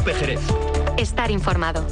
Cope Jerez. Estar informado.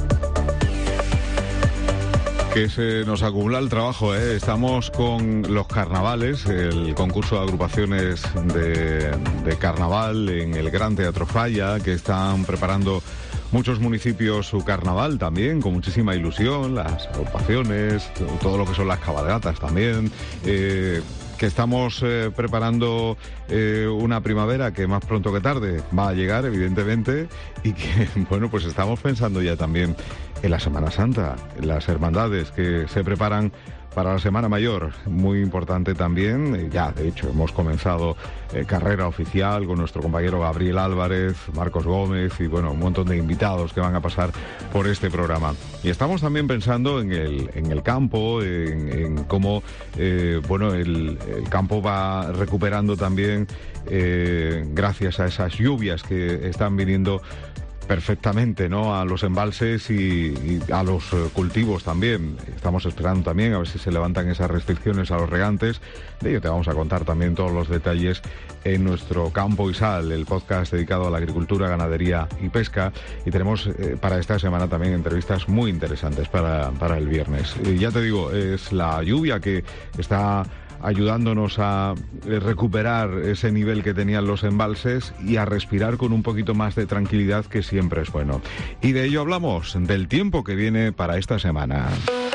Que se nos acumula el trabajo, ¿eh? Estamos con los carnavales, el concurso de agrupaciones de carnaval en el Gran Teatro Falla, que están preparando muchos municipios su carnaval también, con muchísima ilusión, las agrupaciones, todo lo que son las cabalgatas también, que estamos preparando una primavera que más pronto que tarde va a llegar, evidentemente, y que, bueno, pues estamos pensando ya también en la Semana Santa, en las hermandades que se preparan para la Semana Mayor, muy importante también. Ya, de hecho, hemos comenzado carrera oficial con nuestro compañero Gabriel Álvarez, Marcos Gómez y, bueno, un montón de invitados que van a pasar por este programa. Y estamos también pensando en el campo, en cómo, bueno, el campo va recuperando también, gracias a esas lluvias que están viniendo perfectamente, ¿no?, a los embalses y a los cultivos también. Estamos esperando también a ver si se levantan esas restricciones a los regantes. De ello te vamos a contar también todos los detalles en nuestro Campo y Sal, el podcast dedicado a la agricultura, ganadería y pesca. Y tenemos para esta semana también entrevistas muy interesantes para el viernes. Y ya te digo, es la lluvia que está ayudándonos a recuperar ese nivel que tenían los embalses y a respirar con un poquito más de tranquilidad, que siempre es bueno. Y de ello hablamos, del tiempo que viene para esta semana.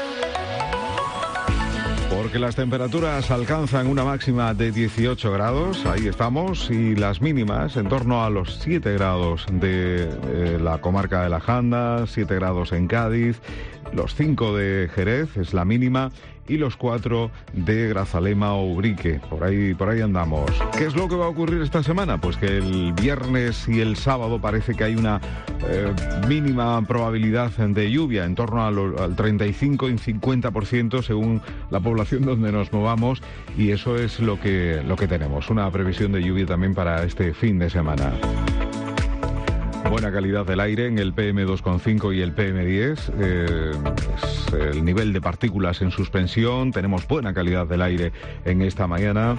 Porque las temperaturas alcanzan una máxima de 18 grados, ahí estamos, y las mínimas en torno a los 7 grados de la comarca de la Janda, 7 grados en Cádiz, los 5 de Jerez es la mínima, y los 4 de Grazalema o Ubrique. Por ahí andamos. ¿Qué es lo que va a ocurrir esta semana? Pues que el viernes y el sábado parece que hay una mínima probabilidad de lluvia, en torno al 35 y 50% según la población donde nos movamos, y eso es lo que tenemos. Una previsión de lluvia también para este fin de semana. Buena calidad del aire en el PM2,5 y el PM10. Es el nivel de partículas en suspensión. Tenemos buena calidad del aire en esta mañana.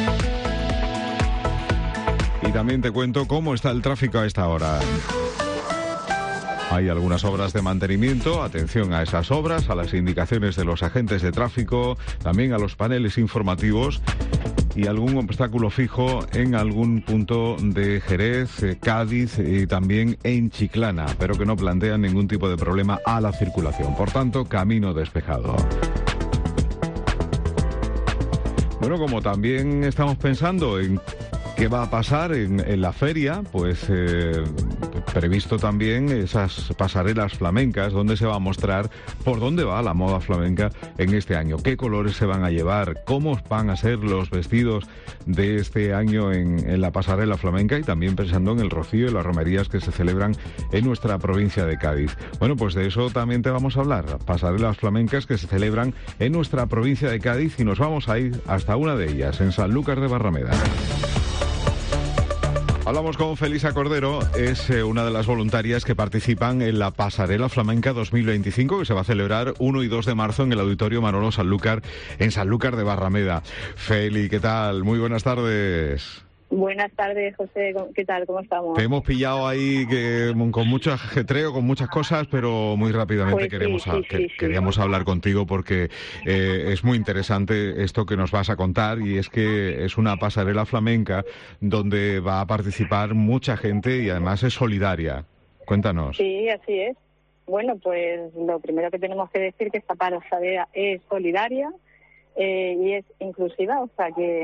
Y también te cuento cómo está el tráfico a esta hora. Hay algunas obras de mantenimiento, atención a esas obras, a las indicaciones de los agentes de tráfico, también a los paneles informativos, y algún obstáculo fijo en algún punto de Jerez, Cádiz y también en Chiclana, pero que no plantean ningún tipo de problema a la circulación. Por tanto, camino despejado. Bueno, como también estamos pensando en qué va a pasar en la feria, pues previsto también esas pasarelas flamencas, donde se va a mostrar por dónde va la moda flamenca en este año, qué colores se van a llevar, cómo van a ser los vestidos de este año en la pasarela flamenca, y también pensando en el rocío y las romerías que se celebran en nuestra provincia de Cádiz. Bueno, pues de eso también te vamos a hablar, pasarelas flamencas que se celebran en nuestra provincia de Cádiz, y nos vamos a ir hasta una de ellas, en Sanlúcar de Barrameda. Hablamos con Felisa Cordero, es una de las voluntarias que participan en la Pasarela Flamenca 2025, que se va a celebrar 1 y 2 de marzo en el Auditorio Manolo Sanlúcar, en Sanlúcar de Barrameda. Feli, ¿qué tal? Muy buenas tardes. Buenas tardes, José. ¿Qué tal? ¿Cómo estamos? Te hemos pillado ahí con mucho ajetreo, con muchas cosas, pero muy rápidamente pues queríamos hablar contigo porque es muy interesante esto que nos vas a contar, y es que es una pasarela flamenca donde va a participar mucha gente y además es solidaria. Cuéntanos. Sí, así es. Bueno, pues lo primero que tenemos que decir es que esta pasarela es solidaria y es inclusiva, o sea que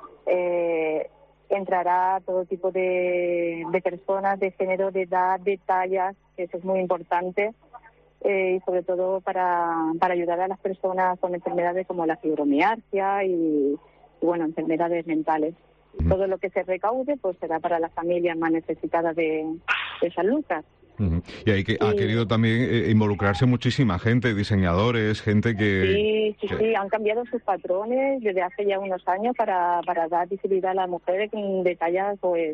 entrará todo tipo de personas, de género, de edad, de tallas, que eso es muy importante, y sobre todo para ayudar a las personas con enfermedades como la fibromialgia y bueno, enfermedades mentales. Todo lo que se recaude pues será para las familias más necesitadas de Sanlúcar. Y ahí ha querido también involucrarse muchísima gente, diseñadores, gente que... Sí, han cambiado sus patrones desde hace ya unos años para dar visibilidad a las mujeres de tallas pues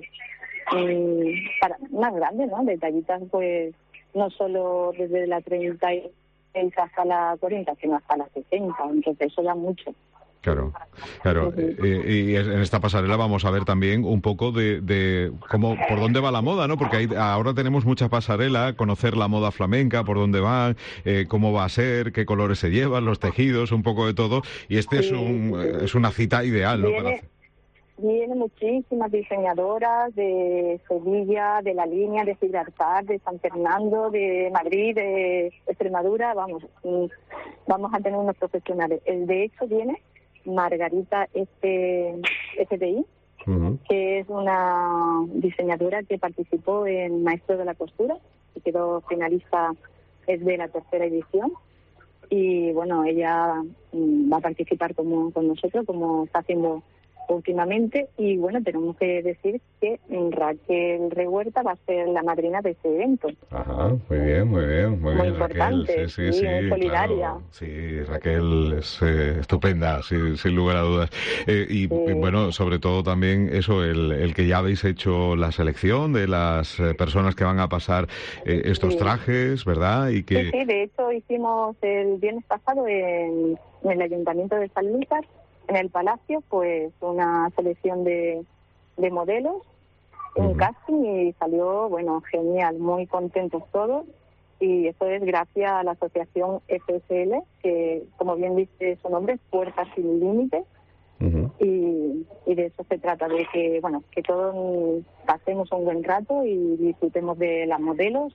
más grandes, ¿no? De tallitas pues no solo desde la 36 hasta la 40, sino hasta la 60, entonces eso da mucho. Claro. Y en esta pasarela vamos a ver también un poco de cómo, por dónde va la moda, ¿no? Porque ahora tenemos mucha pasarela, conocer la moda flamenca, por dónde va, cómo va a ser, qué colores se llevan, los tejidos, un poco de todo. Y es una cita ideal, ¿no? Vienen muchísimas diseñadoras de Sevilla, de La Línea, de Gibraltar, de San Fernando, de Madrid, de Extremadura. Vamos a tener unos profesionales. De hecho viene Margarita FDI, que es una diseñadora que participó en Maestro de la Costura y quedó finalista, es de la 3ª edición. Y bueno, ella va a participar con nosotros, como está haciendo últimamente, y bueno, tenemos que decir que Raquel Rehuerta va a ser la madrina de este evento. Ajá, muy bien, muy importante, Raquel, sí, solidaria. Claro. Sí, Raquel es estupenda, sin lugar a dudas. Y bueno, sobre todo también eso, el que ya habéis hecho la selección de las personas que van a pasar estos trajes, ¿verdad? Y que... Sí, de hecho hicimos el viernes pasado en el Ayuntamiento de Sanlúcar, en el Palacio, pues una selección de modelos, un casting, y salió, bueno, genial, muy contentos todos, y eso es gracias a la asociación FSL, que como bien dice su nombre, Fuerzas Sin Límites, y de eso se trata, de que, bueno, que todos pasemos un buen rato y disfrutemos de las modelos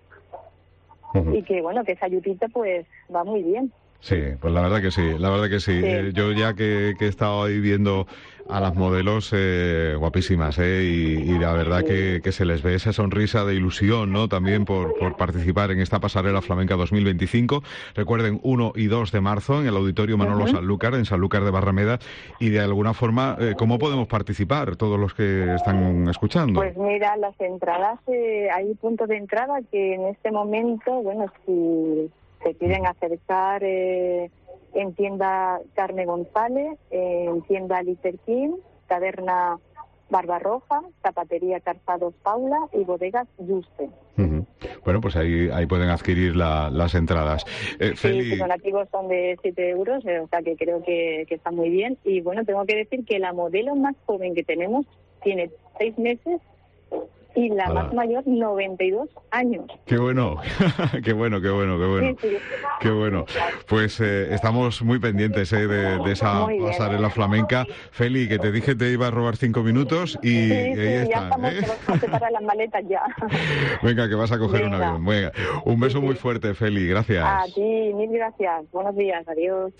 y que, bueno, que esa ayudita pues va muy bien. Sí, pues la verdad que sí. Yo ya que he estado ahí viendo a las modelos guapísimas, y la verdad que se les ve esa sonrisa de ilusión, ¿no? También por participar en esta pasarela flamenca 2025. Recuerden, 1 y 2 de marzo en el Auditorio Manolo Sanlúcar, en Sanlúcar de Barrameda, y de alguna forma, ¿cómo podemos participar todos los que están escuchando? Pues mira, las entradas, hay puntos de entrada que en este momento, bueno, si se quieren acercar en tienda Carme González, en tienda Liter King, Taberna Barbarroja, Zapatería Calzados Paula y Bodegas Juste. Bueno, pues ahí pueden adquirir las entradas. Sí, los donativos son de 7 euros, o sea que creo que está muy bien. Y bueno, tengo que decir que la modelo más joven que tenemos tiene 6 meses y la más mayor 92 años. ¡Qué bueno! ¡Qué bueno! Sí. ¡Qué bueno! Pues estamos muy pendientes de esa pasarela flamenca. Feli, que te dije te iba a robar 5 minutos y ahí están. Ya estamos a separar las maletas ya. Venga, que vas a coger un avión. Venga, un beso muy fuerte, Feli. Gracias. A ti, mil gracias. Buenos días. Adiós.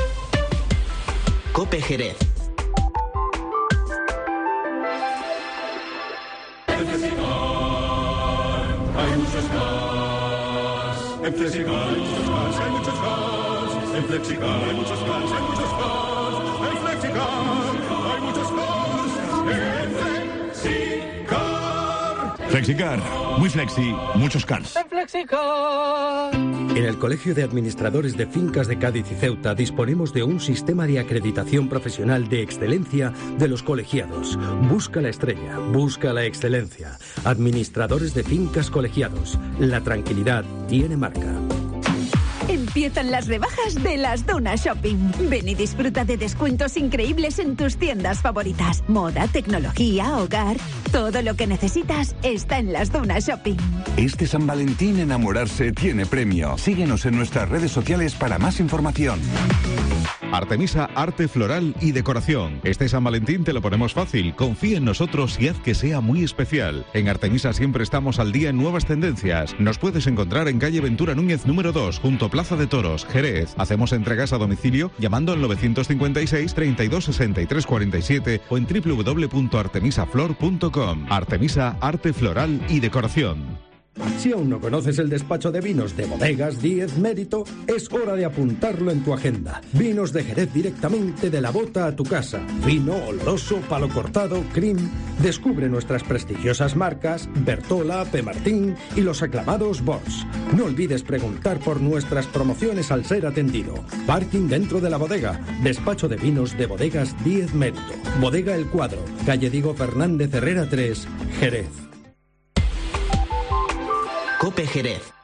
COPE Jerez. Hay muchos más. En Flexicar hay muchos más, hay muchos más. En Flexicar hay muchos más, hay muchos más. En Flexicar hay muchos más. En Flexicar. Flexicar, muy flexi, muchos cars. En Flexicar. En el Colegio de Administradores de Fincas de Cádiz y Ceuta disponemos de un sistema de acreditación profesional de excelencia de los colegiados. Busca la estrella, busca la excelencia. Administradores de Fincas Colegiados. La tranquilidad tiene marca. Empiezan las rebajas de Las Dunas Shopping. Ven y disfruta de descuentos increíbles en tus tiendas favoritas. Moda, tecnología, hogar. Todo lo que necesitas está en Las Dunas Shopping. Este San Valentín enamorarse tiene premio. Síguenos en nuestras redes sociales para más información. Artemisa Arte Floral y Decoración. Este San Valentín te lo ponemos fácil. Confía en nosotros y haz que sea muy especial. En Artemisa siempre estamos al día en nuevas tendencias. Nos puedes encontrar en calle Ventura Núñez número 2, junto a Plaza de Toros, Jerez. Hacemos entregas a domicilio llamando al 956 32 63 47 o en www.artemisaflor.com. Artemisa Arte Floral y Decoración. Si aún no conoces el despacho de vinos de Bodegas Díez Mérito, es hora de apuntarlo en tu agenda. Vinos de Jerez directamente de la bota a tu casa. Vino, oloroso, palo cortado, cream. Descubre nuestras prestigiosas marcas Bertola, P. Martín y los aclamados Bors. No olvides preguntar por nuestras promociones al ser atendido. Parking dentro de la bodega. Despacho de vinos de Bodegas Díez Mérito. Bodega El Cuadro. Calle Diego Fernández Herrera 3, Jerez. COPE Jerez.